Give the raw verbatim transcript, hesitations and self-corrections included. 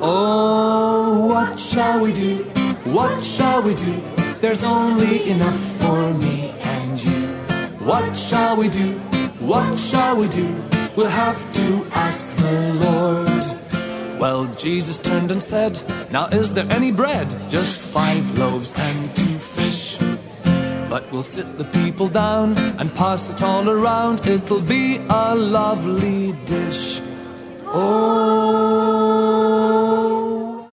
Oh, what shall we do? What shall we do? There's only enough for me and you. What shall we do? What shall we do? We'll have to ask the Lord. Well, Jesus turned and said, now is there any bread? Just five loaves and two fish. But we'll sit the people down and pass it all around. It'll be a lovely dish. Oh,